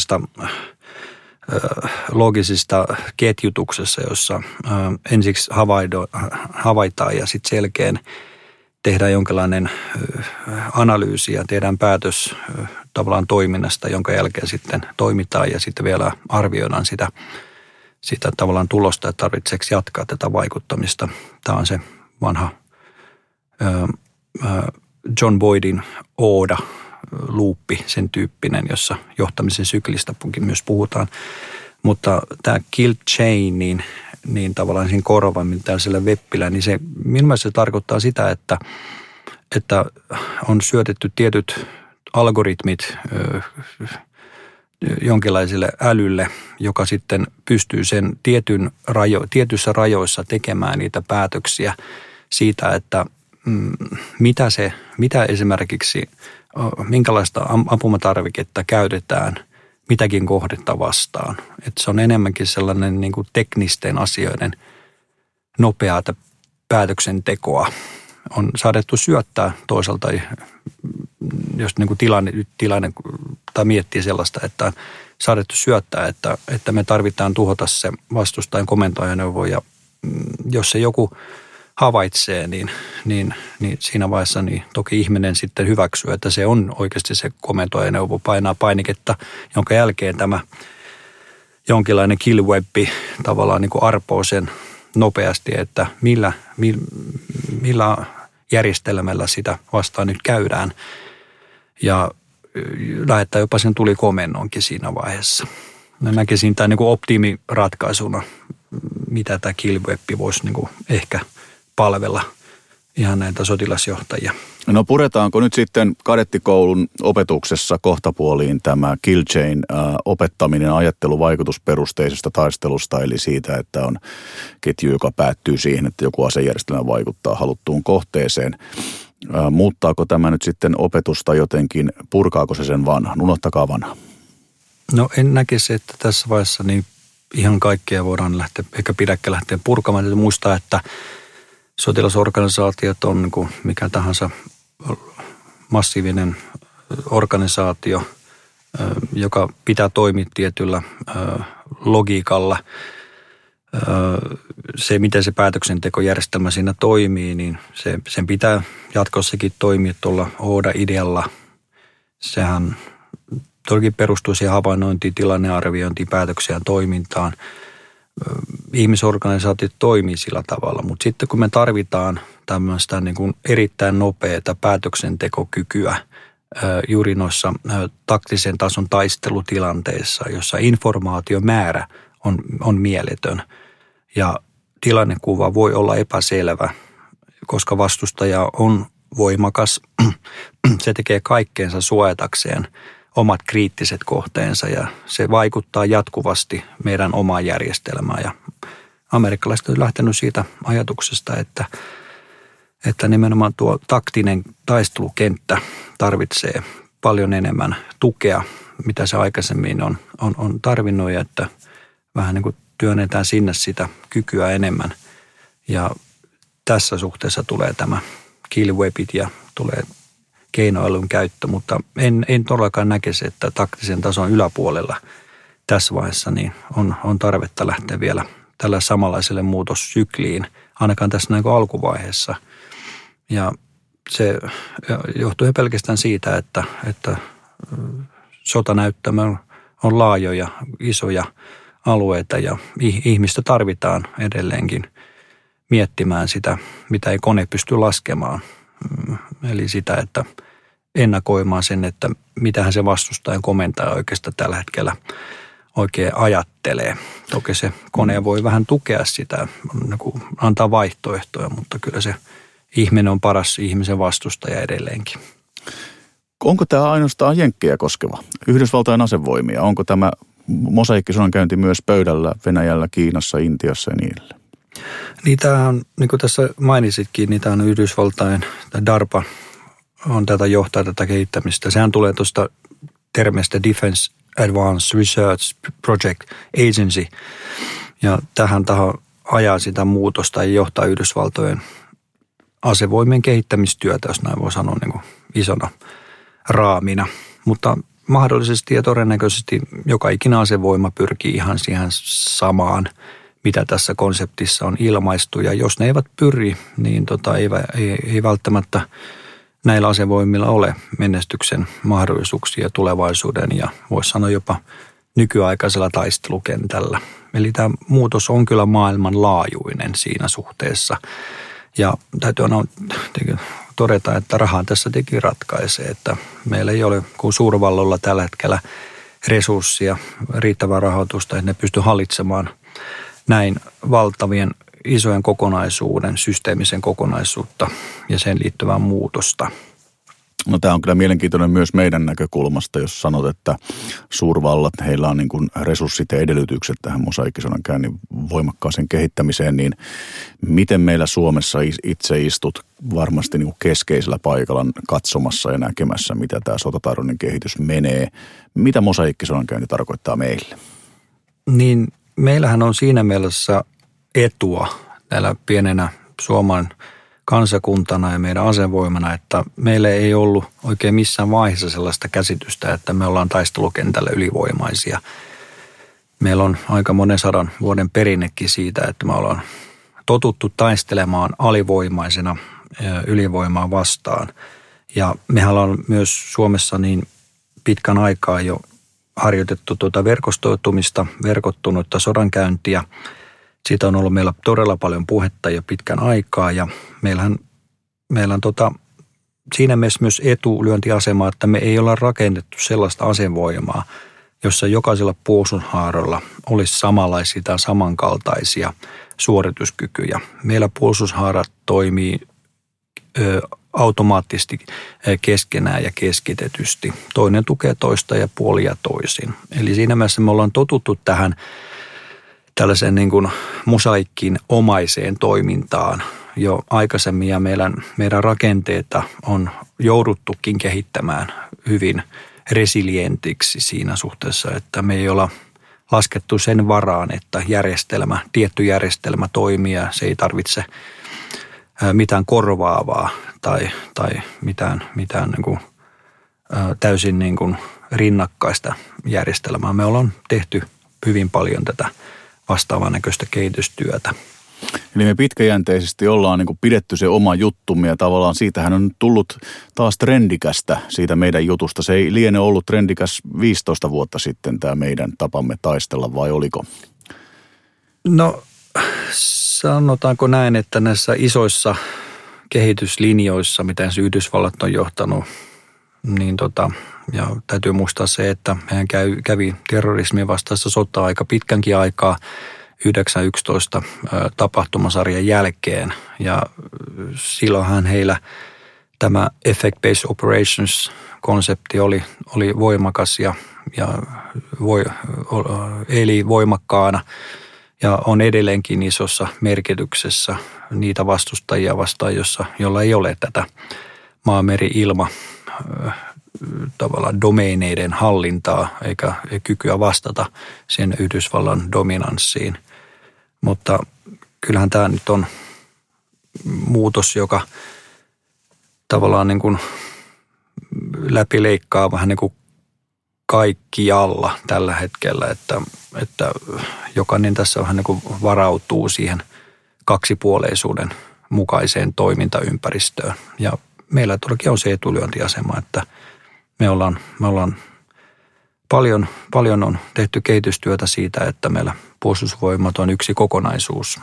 B: loogisista ketjutuksessa, jossa ensiksi havaitaan ja sitten selkeän tehdään jonkinlainen analyysi ja tehdään päätös tavallaan toiminnasta, jonka jälkeen sitten toimitaan ja sitten vielä arvioidaan sitä tavallaan tulosta, että tarvitseeko jatkaa tätä vaikuttamista. Tämä on se vanha John Boydin Ooda luuppi, sen tyyppinen, jossa johtamisen syklistä myös puhutaan. Mutta tämä kill chain, niin tavallaan siinä korvammin tällaisella webbillä, niin se minun mielestä se tarkoittaa sitä, että on syötetty tietyt algoritmit jonkinlaiselle älylle, joka sitten pystyy sen tietyissä rajoissa tekemään niitä päätöksiä siitä, että mitä esimerkiksi, minkälaista ampumatarviketta käytetään mitäkin kohdetta vastaan. Että se on enemmänkin sellainen niin kuin teknisten asioiden nopeata päätöksentekoa. On saadettu syöttää toisaalta, jos niin kuin tilanne tai miettii sellaista, että on saadettu syöttää, että me tarvitaan tuhota se vastustajan komentoajoneuvo ja jos se joku havaitsee, niin siinä vaiheessa niin toki ihminen sitten hyväksyy, että se on oikeasti se komentoajoneuvo, painaa painiketta, jonka jälkeen tämä jonkinlainen killwebbi tavallaan niin kuin arpoo sen nopeasti, että millä järjestelmällä sitä vastaan nyt käydään ja lähettää jopa sen tulikomennonkin siinä vaiheessa. Mä näkisin tämän niin kuin optimiratkaisuna, mitä tämä killwebbi voisi niin kuin ehkä palvella ihan näitä sotilasjohtajia.
A: No puretaanko nyt sitten kadettikoulun opetuksessa kohtapuoliin tämä kill chain opettaminen ajattelu vaikutusperusteisesta taistelusta, eli siitä, että on ketju, joka päättyy siihen, että joku asejärjestelmä vaikuttaa haluttuun kohteeseen. Muuttaako tämä nyt sitten opetusta jotenkin, purkaako se sen vanhan, unohtakaa vanha?
B: No en näkisi, että tässä vaiheessa niin ihan kaikkea voidaan lähteä, eikä pidäkään lähteä purkamaan. Täytyy muistaa, että sotilasorganisaatiot on niin kuin mikä tahansa massiivinen organisaatio, joka pitää toimia tietyllä logiikalla. Se, miten se päätöksentekojärjestelmä siinä toimii, niin sen pitää jatkossakin toimia tuolla OODA-idealla. Sehän toki perustuu siihen havainnointiin, tilannearviointiin, päätökseen ja toimintaan. Ihmisorganisaatiot toimii sillä tavalla, mutta sitten kun me tarvitaan tämmöistä niin kuin erittäin nopeata päätöksentekokykyä juuri noissa taktisen tason taistelutilanteissa, jossa informaatiomäärä on mieletön ja tilannekuva voi olla epäselvä, koska vastustaja on voimakas. Se tekee kaikkeensa suojatakseen omat kriittiset kohteensa ja se vaikuttaa jatkuvasti meidän omaan järjestelmään. Ja amerikkalaiset on lähtenyt siitä ajatuksesta, että nimenomaan tuo taktinen taistelukenttä tarvitsee paljon enemmän tukea, mitä se aikaisemmin on tarvinnut ja että vähän niin kuin työnnetään sinne sitä kykyä enemmän. Ja tässä suhteessa tulee tämä killwebit ja tulee keinoälyn käyttö, mutta en todellakaan näkisi, että taktisen tason yläpuolella tässä vaiheessa niin on tarvetta lähteä vielä tällä samanlaiselle muutossykliin, ainakaan tässä näin alkuvaiheessa. Ja se johtuu pelkästään siitä, että sotanäyttämö on laajoja, isoja alueita ja ihmistä tarvitaan edelleenkin miettimään sitä, mitä ei kone pysty laskemaan. Eli sitä, että ennakoimaan sen, että mitähän se vastustajan komentaja oikeastaan tällä hetkellä oikein ajattelee. Toki se kone voi vähän tukea sitä, antaa vaihtoehtoja, mutta kyllä se ihminen on paras ihmisen vastustaja edelleenkin.
A: Onko tämä ainoastaan jenkkejä koskeva? Yhdysvaltain asevoimia? Onko tämä mosaikkisodankäynti myös pöydällä Venäjällä, Kiinassa, Intiassa ja niin edelleen?
B: Niitä on, niin kuin tässä mainitsitkin, niitä on Yhdysvaltain, DARPA on tätä johtaa tätä kehittämistä. Sehän tulee tuosta termistä Defense Advanced Research Project Agency. Ja tähän taho ajaa sitä muutosta ja johtaa Yhdysvaltojen asevoimien kehittämistyötä, jos näin voi sanoa niin kuin isona raamina. Mutta mahdollisesti ja todennäköisesti joka ikinä asevoima pyrkii ihan siihen samaan, mitä tässä konseptissa on ilmaistu. Ja jos ne eivät pyri, niin ei välttämättä näillä asevoimilla ole menestyksen mahdollisuuksia tulevaisuuden ja voisi sanoa jopa nykyaikaisella taistelukentällä. Eli tämä muutos on kyllä maailmanlaajuinen siinä suhteessa. Ja täytyy todeta, että rahaa tässä teki ratkaisee, että meillä ei ole kuin suurvalloilla tällä hetkellä resurssia, riittävää rahoitusta, että ne pystyy hallitsemaan näin valtavien isojen kokonaisuuden, systeemisen kokonaisuutta ja sen liittyvää muutosta.
A: No tämä on kyllä mielenkiintoinen myös meidän näkökulmasta, jos sanot, että suurvallat, heillä on niin kuin resurssit ja edellytykset tähän mosaikkisodankäynnin voimakkaaseen kehittämiseen, niin miten meillä Suomessa itse istut varmasti niin kuin keskeisellä paikalla katsomassa ja näkemässä, mitä tämä sotataidollinen kehitys menee. Mitä mosaikkisodankäynti tarkoittaa meille?
B: Niin meillähän on siinä mielessä etua täällä pienenä Suomen kansakuntana ja meidän asevoimana, että meillä ei ollut oikein missään vaiheessa sellaista käsitystä, että me ollaan taistelukentällä ylivoimaisia. Meillä on aika monen 100 vuoden perinnekin siitä, että me ollaan totuttu taistelemaan alivoimaisena ylivoimaa vastaan. Ja mehän ollaan myös Suomessa niin pitkän aikaa jo harjoitettu verkostoitumista, verkottunutta sodankäyntiä. Siitä on ollut meillä todella paljon puhetta jo pitkän aikaa ja meillä on siinä mielessä myös etulyöntiasema, että me ei olla rakennettu sellaista asevoimaa, jossa jokaisella puolustushaaralla olisi samanlaisia tai samankaltaisia suorituskykyjä. Meillä puolustushaarat toimii automaattisesti keskenään ja keskitetysti. Toinen tukee toista ja puolia toisin. Eli siinä mielessä me ollaan totuttu tähän tällaisen niin kuin mosaikkin omaiseen toimintaan jo aikaisemmin ja meidän rakenteita on jouduttukin kehittämään hyvin resilientiksi siinä suhteessa, että me ei olla laskettu sen varaan, että tietty järjestelmä toimii ja se ei tarvitse mitään korvaavaa tai mitään niin kuin, täysin niin kuin rinnakkaista järjestelmää. Me ollaan tehty hyvin paljon tätä vastaavan näköistä kehitystyötä.
A: Eli me pitkäjänteisesti ollaan niin kuin pidetty se oma juttumme ja tavallaan siitähän on tullut taas trendikästä siitä meidän jutusta. Se ei liene ollut trendikäs 15 vuotta sitten tämä meidän tapamme taistella vai oliko?
B: No sanotaanko näin, että näissä isoissa kehityslinjoissa, mitä Yhdysvallat on johtanut, niin ja täytyy muistaa se, että mehän kävi terrorismin vastaista sotaa aika pitkänkin aikaa 9.11 tapahtumasarjan jälkeen. Ja silloinhan heillä tämä Effect-Based Operations-konsepti oli voimakas ja eli voimakkaana ja on edelleenkin isossa merkityksessä niitä vastustajia vastaan, jolla ei ole tätä maa, meri, ilma tavallaan domeineiden hallintaa eikä kykyä vastata sen Yhdysvallan dominanssiin. Mutta kyllähän tämä nyt on muutos, joka tavallaan niin kuin läpileikkaa vähän niin kuin kaikkialla tällä hetkellä, että jokainen tässä vähän niin kuin varautuu siihen kaksipuoleisuuden mukaiseen toimintaympäristöön. Ja meillä todellakin on se etulyöntiasema, että me ollaan paljon on tehty kehitystyötä siitä, että meillä puolustusvoimat on yksi kokonaisuus.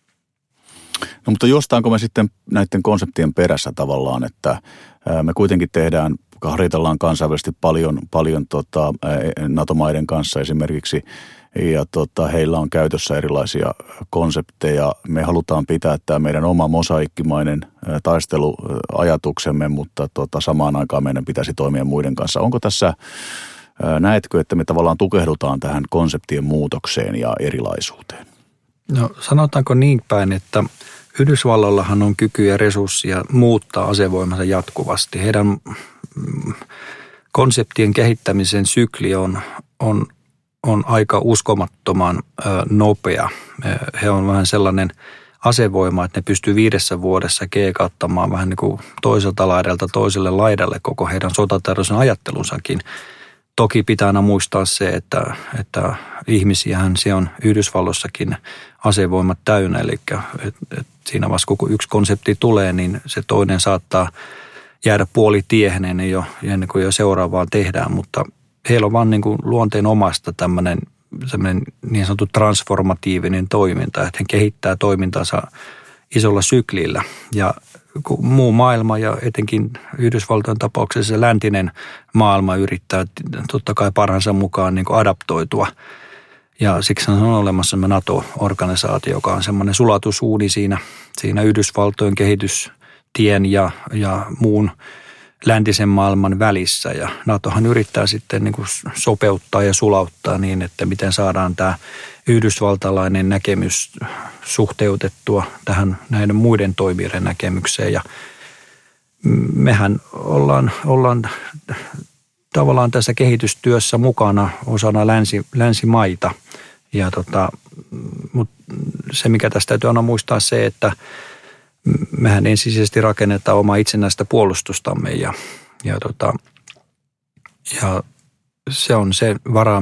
A: No mutta jostaanko me sitten näiden konseptien perässä tavallaan, että me kuitenkin harjoitellaan kansainvälisesti paljon NATO-maiden kanssa esimerkiksi ja heillä on käytössä erilaisia konsepteja. Me halutaan pitää tämä meidän oma mosaikkimainen taisteluajatuksemme, mutta samaan aikaan meidän pitäisi toimia muiden kanssa. Onko tässä, näetkö, että me tavallaan tukehdutaan tähän konseptien muutokseen ja erilaisuuteen?
B: No sanotaanko niin päin, että Yhdysvalloillahan on kyky ja resursseja muuttaa asevoimansa jatkuvasti. Heidän konseptien kehittämisen sykli on aika uskomattoman nopea. He on vähän sellainen asevoima, että ne pystyy 5 vuodessa keekauttamaan vähän niin kuin toiselta laidalta toiselle laidalle koko heidän sotateollisen ajattelunsakin. Toki pitää aina muistaa se, että ihmisiähän se on Yhdysvallossakin asevoimat täynnä, eli siinä vasta kun yksi konsepti tulee, niin se toinen saattaa jäädä puolitiehen ennen kuin jo seuraavaan tehdään, mutta heillä on vaan niin kuin luonteen omasta tämmöinen niin sanottu transformatiivinen toiminta, että he kehittää toimintansa isolla syklillä ja muu maailma ja etenkin Yhdysvaltojen tapauksessa läntinen maailma yrittää totta kai parhaansa mukaan niin kuin adaptoitua. Ja siksi on olemassa NATO-organisaatio, joka on semmoinen sulatusuuni siinä Yhdysvaltojen kehitystien ja muun läntisen maailman välissä. Ja NATOhan yrittää sitten niin kuin sopeuttaa ja sulauttaa niin, että miten saadaan tämä yhdysvaltalainen näkemys suhteutettua tähän näiden muiden toimijoiden näkemykseen. Ja mehän ollaan tavallaan tässä kehitystyössä mukana osana länsimaita. Ja mutta se, mikä tästä täytyy aina muistaa se, että mehän ensisijaisesti rakennetaan omaa itsenäistä puolustustamme ja se on se vara,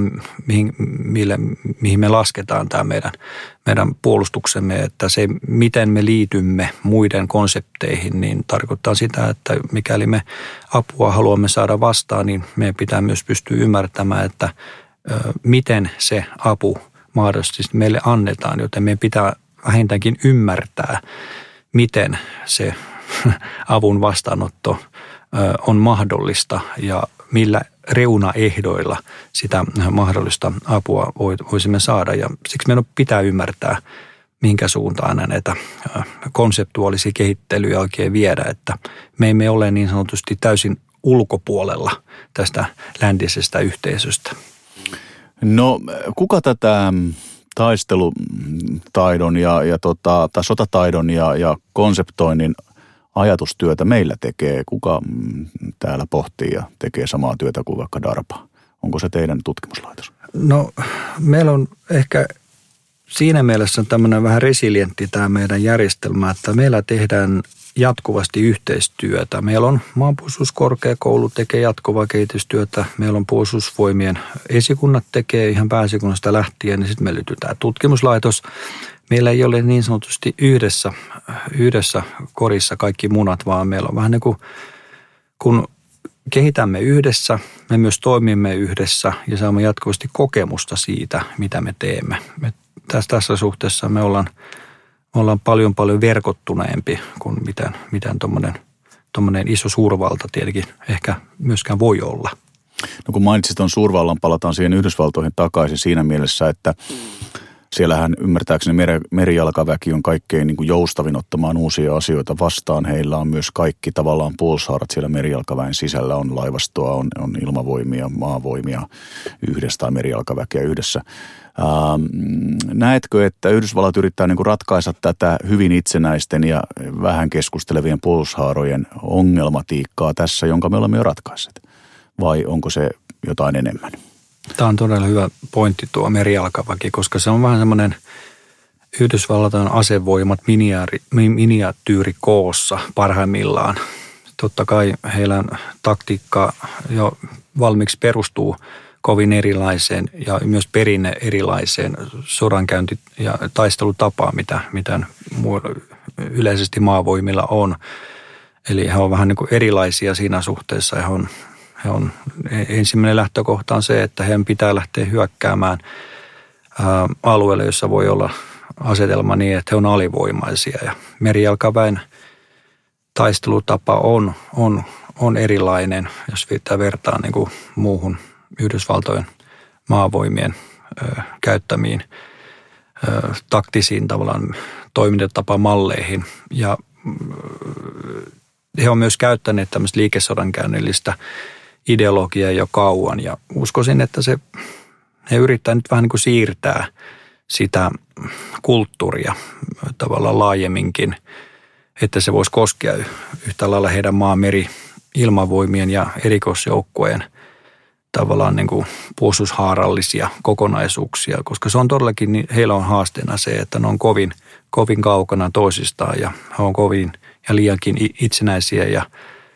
B: mihin me lasketaan tämä meidän puolustuksemme, että se, miten me liitymme muiden konsepteihin, niin tarkoittaa sitä, että mikäli me apua haluamme saada vastaan, niin meidän pitää myös pystyä ymmärtämään, että miten se apu mahdollisesti meille annetaan, joten meidän pitää vähintäänkin ymmärtää, miten se avun vastaanotto on mahdollista ja millä reunaehdoilla sitä mahdollista apua voisimme saada. Ja siksi meidän pitää ymmärtää, minkä suuntaan näitä konseptuaalisia kehittelyjä oikein viedä, että me emme ole niin sanotusti täysin ulkopuolella tästä läntisestä yhteisöstä.
A: No, kuka tätä taistelutaidon tai sotataidon ja konseptoinnin ajatustyötä meillä tekee? Kuka täällä pohtii ja tekee samaa työtä kuin vaikka DARPA? Onko se teidän tutkimuslaitos?
B: No, meillä on ehkä siinä mielessä tämmöinen vähän resilientti tämä meidän järjestelmä, että meillä tehdään jatkuvasti yhteistyötä. Meillä on maanpuolustuskorkeakoulu tekee jatkuvaa kehitystyötä. Meillä on puolustusvoimien esikunnat tekee ihan pääesikunnasta lähtien, niin sitten meillä löytyy tämä tutkimuslaitos. Meillä ei ole niin sanotusti yhdessä korissa kaikki munat, vaan meillä on vähän niin kuin, kun kehitämme yhdessä, me myös toimimme yhdessä ja saamme jatkuvasti kokemusta siitä, mitä me teemme. Tässä suhteessa me ollaan paljon verkottuneempi kuin miten tuommoinen iso suurvalta tietenkin ehkä myöskään voi olla.
A: No kun mainitsit tuon suurvallan, palataan siihen Yhdysvaltoihin takaisin siinä mielessä, että siellähän ymmärtääkseni merijalkaväki on kaikkein niin kuin joustavin ottamaan uusia asioita vastaan. Heillä on myös kaikki tavallaan puolustushaarat siellä merijalkaväen sisällä. On laivastoa, on ilmavoimia, maavoimia yhdessä tai merijalkaväkeä yhdessä. Näetkö, että Yhdysvallat yrittää niin kuin ratkaista tätä hyvin itsenäisten ja vähän keskustelevien puolustushaarojen ongelmatiikkaa tässä, jonka me olemme jo ratkaisseet? Vai onko se jotain enemmän?
B: Tämä on todella hyvä pointti tuo merijalkaväki, koska se on vähän semmoinen Yhdysvaltain asevoimat miniatyyrikoossa parhaimmillaan. Totta kai heidän taktiikka jo valmiiksi perustuu kovin erilaiseen ja myös perinne erilaiseen sodankäynti- ja taistelutapaan, mitä yleisesti maavoimilla on. Eli he on vähän niin kuin erilaisia siinä suhteessa. Ensimmäinen lähtökohta on se, että heidän pitää lähteä hyökkäämään alueelle, jossa voi olla asetelma niin, että he on alivoimaisia. Ja merijalkaväen taistelutapa on erilainen, jos vertaa niin kuin muuhun Yhdysvaltojen maavoimien käyttämiin taktisiin tavallaan toimintatapamalleihin. Ja he on myös käyttäneet tämmöistä liikesodankäynnillistä ideologiaa jo kauan ja uskoisin, että he yrittää nyt vähän niin kuin siirtää sitä kulttuuria tavallaan laajemminkin, että se voisi koskea yhtä lailla heidän maa-, meri-, ilmavoimien ja erikoisjoukkojen tavallaan niin kuin puolustushaarallisia kokonaisuuksia, koska se on todellakin, niin heillä on haasteena se, että ne on kovin kaukana toisistaan ja he on kovin ja liiankin itsenäisiä ja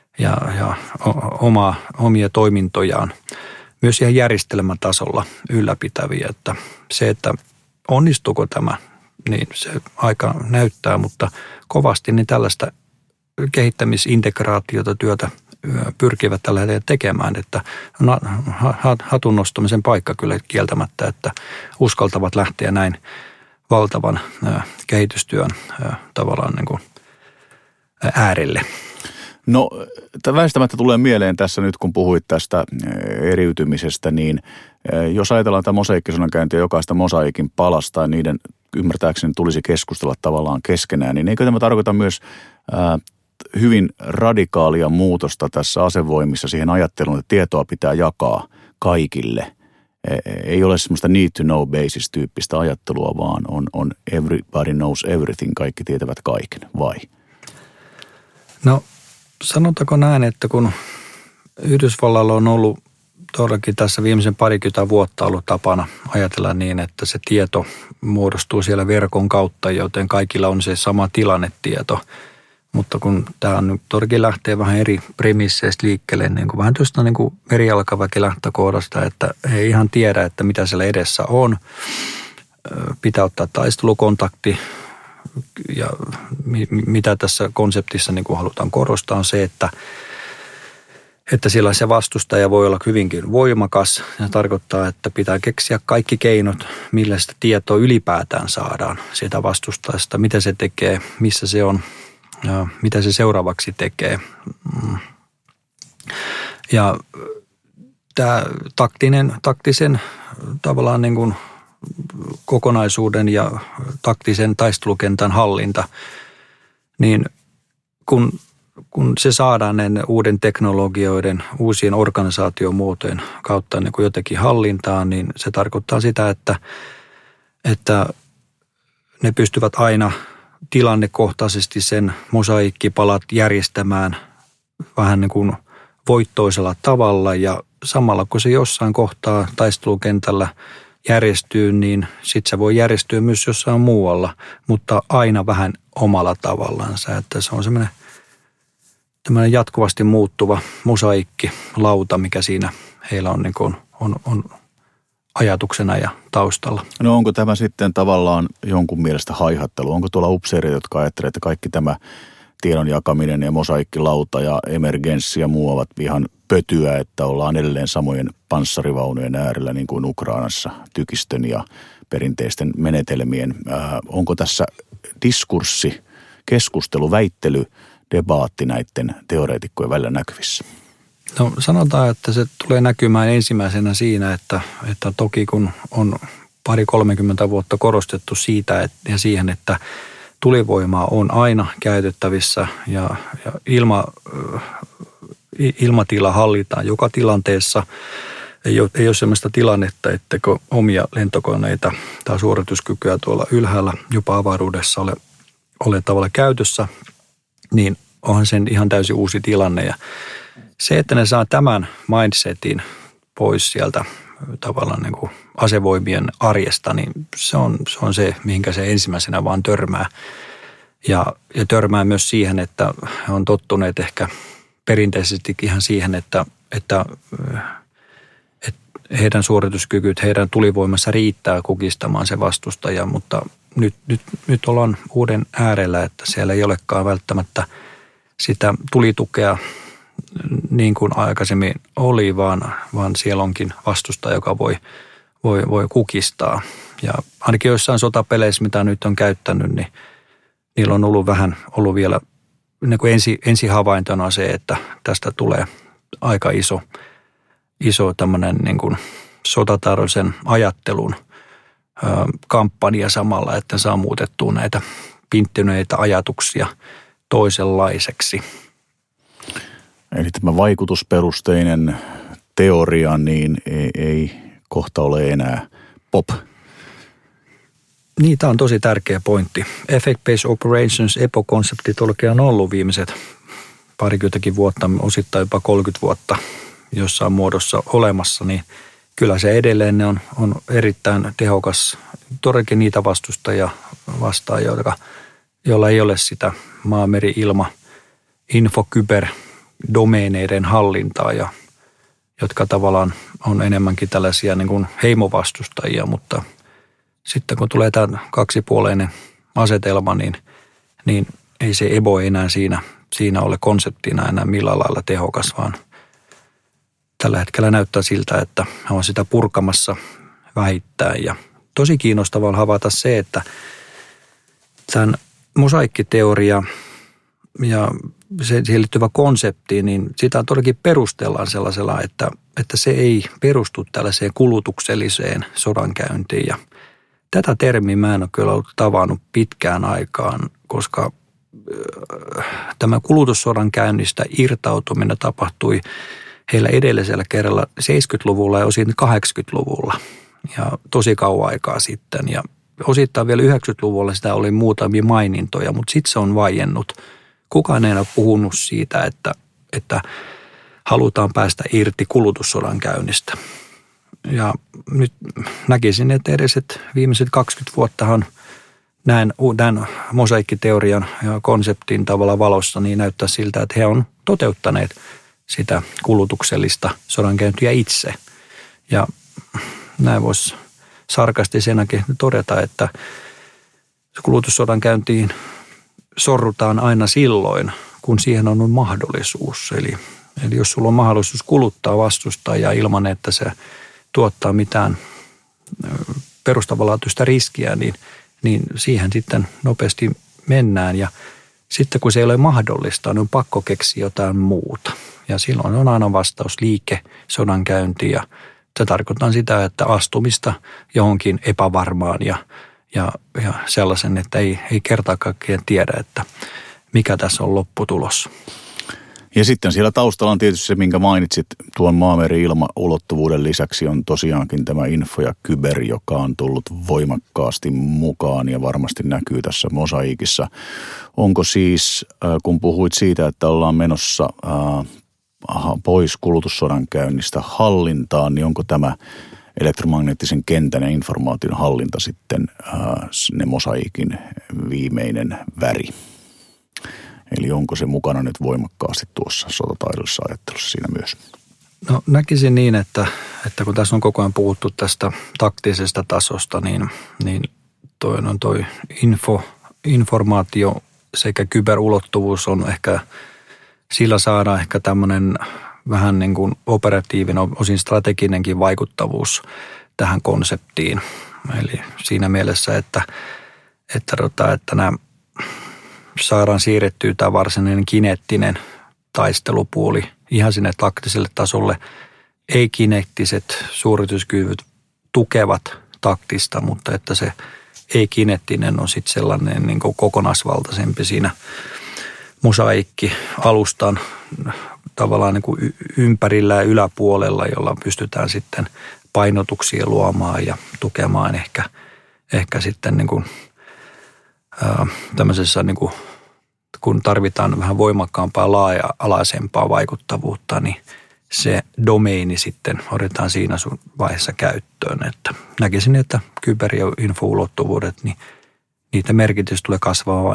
B: omia toimintojaan myös ihan järjestelmätasolla ylläpitäviä. Että se, että onnistuuko tämä, niin se aika näyttää, mutta kovasti niin tällaista kehittämisintegraatiota työtä pyrkivät tällä hetkellä tekemään, että hatun nostamisen paikka kyllä kieltämättä, että uskaltavat lähteä näin valtavan kehitystyön tavallaan niin kuin äärelle.
A: No, väistämättä tulee mieleen tässä nyt, kun puhuit tästä eriytymisestä, niin jos ajatellaan tätä mosaikkisodankäyntiä, jokaista mosaikin palasta ja niiden ymmärtääkseni tulisi keskustella tavallaan keskenään, niin eikö tämä tarkoita myös hyvin radikaalia muutosta tässä asevoimissa siihen ajatteluun, että tietoa pitää jakaa kaikille. Ei ole semmoista need to know basis -tyyppistä ajattelua, vaan on everybody knows everything, kaikki tietävät kaiken, vai?
B: No sanotaanko näin, että kun Yhdysvallalla on ollut todellakin tässä viimeisen 20 vuotta ollut tapana ajatella niin, että se tieto muodostuu siellä verkon kautta, joten kaikilla on se sama tilannetieto. Mutta kun tämä nyt todellakin lähtee vähän eri premisseistä liikkeelle, niin kuin vähän tuosta niin kuin merijalkaväki lähtökohdasta, että he ei ihan tiedä, että mitä siellä edessä on. Pitää ottaa taistelukontakti ja mitä tässä konseptissa niin kuin halutaan korostaa on se, että siellä se vastustaja voi olla hyvinkin voimakas. Se tarkoittaa, että pitää keksiä kaikki keinot, millä sitä tietoa ylipäätään saadaan siitä vastustajasta, mitä se tekee, missä se on ja mitä se seuraavaksi tekee. Ja tämä taktisen tavallaan niin kuin kokonaisuuden ja taktisen taistelukentän hallinta, niin kun se saadaan näiden uuden teknologioiden, uusien organisaatiomuotojen kautta niin kuin jotenkin hallintaan, niin se tarkoittaa sitä, että ne pystyvät aina tilannekohtaisesti sen mosaikkipalat järjestämään vähän niin kuin voittoisella tavalla ja samalla kun se jossain kohtaa taistelukentällä järjestyy, niin sitten se voi järjestyä myös jossain muualla, mutta aina vähän omalla tavallansa, että se on semmoinen jatkuvasti muuttuva mosaikkilauta, mikä siinä heillä on, niin kuin on ajatuksena ja taustalla.
A: No onko tämä sitten tavallaan jonkun mielestä haihattelu? Onko tuolla upseerit, jotka ajattelevat, että kaikki tämä tiedon jakaminen ja mosaikkilauta ja emergenssi ja muu ovat ihan pötyä, että ollaan edelleen samojen panssarivaunujen äärellä niin kuin Ukrainassa tykistön ja perinteisten menetelmien. Onko tässä diskurssi, keskustelu, väittely, debaatti näiden teoreetikkojen välillä näkyvissä?
B: No sanotaan, että se tulee näkymään ensimmäisenä siinä, että toki kun on 20-30 vuotta korostettu siitä ja siihen, että tulivoimaa on aina käytettävissä ja ilmatila hallitaan joka tilanteessa. Ei ole sellaista tilannetta, että omia lentokoneita tai suorituskykyä tuolla ylhäällä jopa avaruudessa ole tavalla käytössä, niin onhan sen ihan täysin uusi tilanne. Ja se, että ne saa tämän mindsetin pois sieltä tavallaan niin kuin asevoimien arjesta, niin se on se, mihinkä se ensimmäisenä vaan törmää. Ja törmää myös siihen, että he on tottuneet ehkä perinteisesti ihan siihen, että heidän suorituskykyt, heidän tulivoimassa riittää kukistamaan se vastustaja, mutta nyt ollaan uuden äärellä, että siellä ei olekaan välttämättä sitä tulitukea niin kuin aikaisemmin oli, vaan siellä onkin vastustaja, joka voi kukistaa. Ja ainakin joissain sotapeleissä, mitä nyt on käyttänyt, niin niillä on ollut vielä niin kuin ensi havaintona se, että tästä tulee aika iso tämmöinen niin kuin sotataidollisen ajattelun kampanja samalla, että saa muutettua näitä pinttyneitä ajatuksia toisenlaiseksi.
A: Eli tämä vaikutusperusteinen teoria niin ei kohta ole enää pop.
B: Niin, tämä on tosi tärkeä pointti. Effect-based operations, EPO-konsepti on ollut viimeiset 20 vuotta, osittain jopa 30 vuotta jossain muodossa olemassa, niin kyllä se edelleen on erittäin tehokas. Todellakin niitä vastustajia vastaan, joilla ei ole sitä maa, meri, ilma, info, kyber, domeeneiden hallintaa, ja jotka tavallaan on enemmänkin tällaisia niin kuin heimovastustajia, mutta sitten kun tulee tämä kaksipuoleinen asetelma, niin ei se EBO enää siinä ole konseptina enää millään lailla tehokas, vaan tällä hetkellä näyttää siltä, että he on sitä purkamassa vähittäin. Ja tosi kiinnostavaa on havaita se, että tämän mosaikkiteoria ja siihen liittyvä konsepti, niin sitä todellakin perustellaan sellaisella, että se ei perustu tällaiseen kulutukselliseen sodankäyntiin. Ja tätä termiä mä en ole kyllä ollut tavannut pitkään aikaan, koska tämä kulutussodan käynnistä irtautuminen tapahtui heillä edellisellä kerralla 70-luvulla ja osin 80-luvulla ja tosi kauan aikaa sitten. Ja osittain vielä 90-luvulla sitä oli muutamia mainintoja, mutta sitten se on vaiennut. Kukaan ei ole puhunut siitä, että halutaan päästä irti kulutussodan käynnistä. Ja nyt näkisin, että edelliset viimeiset 20 vuottahan näin mosaiikkiteorian ja konseptin tavalla valossa niin näyttää siltä, että he on toteuttaneet sitä kulutuksellista sodankäyntiä itse. Ja näin voisi sarkastisenakin todeta, että kulutussodankäyntiin sorrutaan aina silloin, kun siihen on mahdollisuus. Eli jos sulla on mahdollisuus kuluttaa vastustajaa ilman, että se tuottaa mitään perustavanlaatuista riskiä, niin siihen sitten nopeasti mennään. Ja sitten kun se ei ole mahdollista, niin on pakko keksiä jotain muuta. Ja silloin on aina vastaus liike, sodankäynti ja se tarkoittaa sitä, että astumista johonkin epävarmaan ja sellaisen, että ei kertaakaan tiedä, että mikä tässä on lopputulos.
A: Ja sitten siellä taustalla on tietysti se, minkä mainitsit, tuon maameri-ilma-ulottuvuuden lisäksi on tosiaankin tämä info ja kyber, joka on tullut voimakkaasti mukaan ja varmasti näkyy tässä mosaiikissa. Onko siis, kun puhuit siitä, että ollaan menossa pois kulutussodan käynnistä hallintaan, niin onko tämä elektromagneettisen kentän ja informaation hallinta sitten ne mosaiikin viimeinen väri? Eli onko se mukana nyt voimakkaasti tuossa sotataidollisessa ajattelussa siinä myös?
B: No näkisin niin, että kun tässä on koko ajan puhuttu tästä taktisesta tasosta, niin toi informaatio sekä kyberulottuvuus on ehkä, sillä saadaan ehkä tämmöinen vähän niin kuin operatiivinen, osin strateginenkin vaikuttavuus tähän konseptiin. Eli siinä mielessä, että nämä saadaan siirrettyä tämä varsinainen kineettinen taistelupuoli ihan sinne taktiselle tasolle. Ei-kineettiset suorituskyvyt tukevat taktista, mutta että se ei-kineettinen on sitten sellainen niin kuin kokonaisvaltaisempi siinä mosaiikki alustan tavallaan niin kuin ympärillä ja yläpuolella, jolla pystytään sitten painotuksia luomaan ja tukemaan ehkä sitten niin kuin tämmöisessä, niin kuin, kun tarvitaan vähän voimakkaampaa, laaja-alaisempaa vaikuttavuutta, niin se domeini sitten otetaan siinä vaiheessa käyttöön. Että näkisin, että kyber- ja info-ulottuvuudet, niin niitä merkitys tulee kasvaa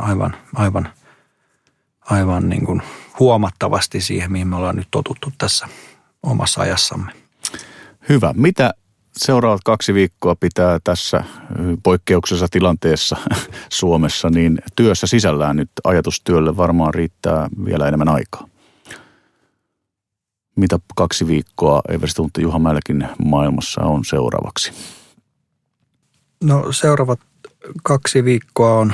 B: aivan niin kuin huomattavasti siihen, mihin me ollaan nyt totuttu tässä omassa ajassamme.
A: Hyvä. Mitä seuraavat 2 viikkoa pitää tässä poikkeuksellisessa tilanteessa Suomessa, niin työssä sisällään nyt ajatustyölle varmaan riittää vielä enemmän aikaa. Mitä 2 viikkoa Eversti Juha Mälkin maailmassa on seuraavaksi?
B: No seuraavat 2 viikkoa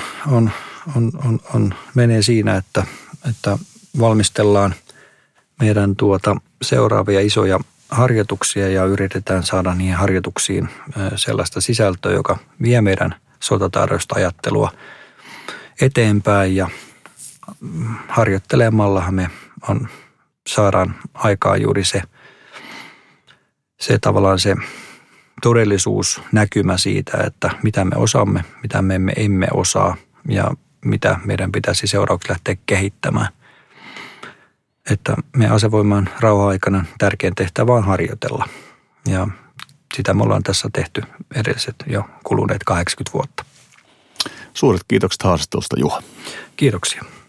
B: menee siinä, että valmistellaan meidän seuraavia isoja harjoituksia ja yritetään saada niihin harjoituksiin sellaista sisältöä, joka vie meidän sotataidollista ajattelua eteenpäin ja harjoittelemallahan me saadaan aikaa juuri se tavallaan se todellisuusnäkymä siitä, että mitä me osaamme, mitä me emme osaa ja mitä meidän pitäisi seuraavaksi lähteä kehittämään. Että me asevoiman rauha-aikana tärkein tehtävä on harjoitella. Ja sitä me ollaan tässä tehty edelliset jo kuluneet 80 vuotta.
A: Suuret kiitokset haastattelusta, Juha.
B: Kiitoksia.